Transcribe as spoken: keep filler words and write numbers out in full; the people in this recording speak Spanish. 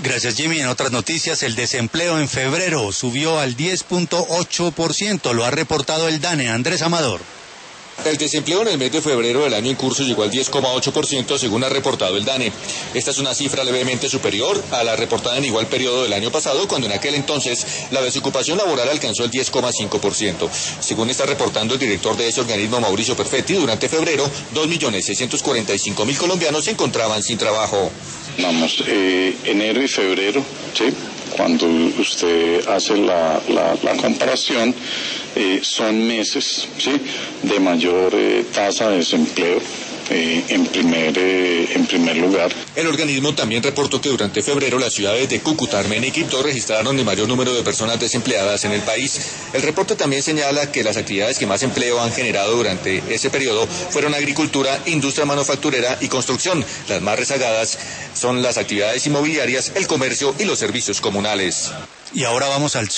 Gracias, Jimmy. En otras noticias, el desempleo en febrero subió al diez punto ocho por ciento, lo ha reportado el DANE. Andrés Amador. El desempleo en el mes de febrero del año en curso llegó al diez coma ocho por ciento según ha reportado el DANE. Esta es una cifra levemente superior a la reportada en igual periodo del año pasado, cuando en aquel entonces la desocupación laboral alcanzó el diez coma cinco por ciento. Según está reportando el director de ese organismo, Mauricio Perfetti, durante febrero, dos millones seiscientos cuarenta y cinco mil colombianos se encontraban sin trabajo. Vamos, eh, enero y febrero, ¿sí? Cuando usted hace la, la, la comparación, eh, son meses, ¿sí?, de mayor eh, tasa de desempleo eh, en, primer, eh, en primer lugar. El organismo también reportó que durante febrero las ciudades de Cúcuta, Armenia y Quibdó registraron el mayor número de personas desempleadas en el país. El reporte también señala que las actividades que más empleo han generado durante ese periodo fueron agricultura, industria manufacturera y construcción. Las más rezagadas son las actividades inmobiliarias, el comercio y los servicios comunales. Y ahora vamos al